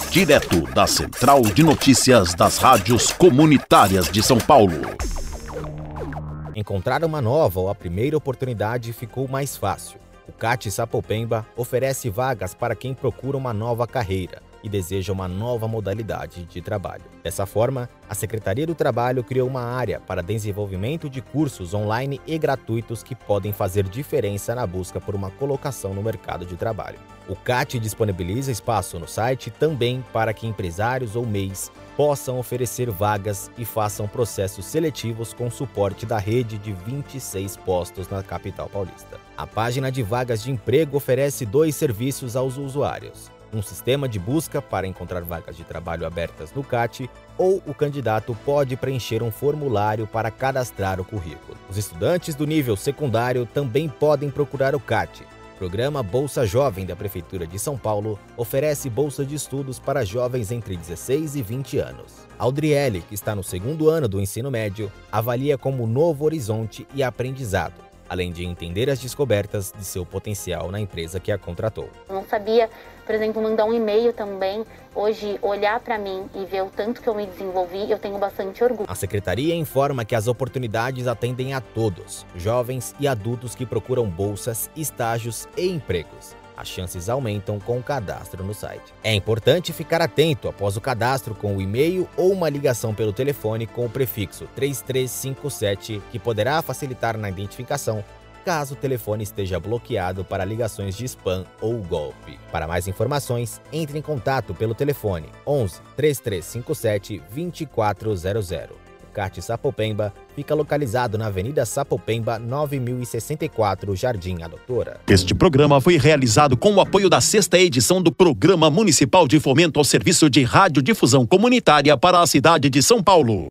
direto da Central de Notícias das Rádios Comunitárias de São Paulo. Encontrar uma nova ou a primeira oportunidade ficou mais fácil. O CAT Sapopemba oferece vagas para quem procura uma nova carreira e deseja uma nova modalidade de trabalho. Dessa forma, a Secretaria do Trabalho criou uma área para desenvolvimento de cursos online e gratuitos que podem fazer diferença na busca por uma colocação no mercado de trabalho. O CAT disponibiliza espaço no site também para que empresários ou MEIs possam oferecer vagas e façam processos seletivos com suporte da rede de 26 postos na capital paulista. A página de vagas de emprego oferece 2 serviços aos usuários: um sistema de busca para encontrar vagas de trabalho abertas no CAT, ou o candidato pode preencher um formulário para cadastrar o currículo. Os estudantes do nível secundário também podem procurar o CAT. O programa Bolsa Jovem da Prefeitura de São Paulo oferece bolsa de estudos para jovens entre 16 e 20 anos. Aldriele, que está no 2º ano do ensino médio, avalia como novo horizonte e aprendizado, além de entender as descobertas de seu potencial na empresa que a contratou. Eu não sabia, por exemplo, mandar um e-mail também. Hoje, olhar para mim e ver o tanto que eu me desenvolvi, eu tenho bastante orgulho. A secretaria informa que as oportunidades atendem a todos, jovens e adultos que procuram bolsas, estágios e empregos. As chances aumentam com o cadastro no site. É importante ficar atento após o cadastro com o e-mail ou uma ligação pelo telefone com o prefixo 3357, que poderá facilitar na identificação caso o telefone esteja bloqueado para ligações de spam ou golpe. Para mais informações, entre em contato pelo telefone 11 3357 2400. O CAT Sapopemba fica localizado na Avenida Sapopemba, 9064, Jardim A Doutora. Este programa foi realizado com o apoio da 6ª edição do Programa Municipal de Fomento ao Serviço de Radiodifusão Comunitária para a cidade de São Paulo.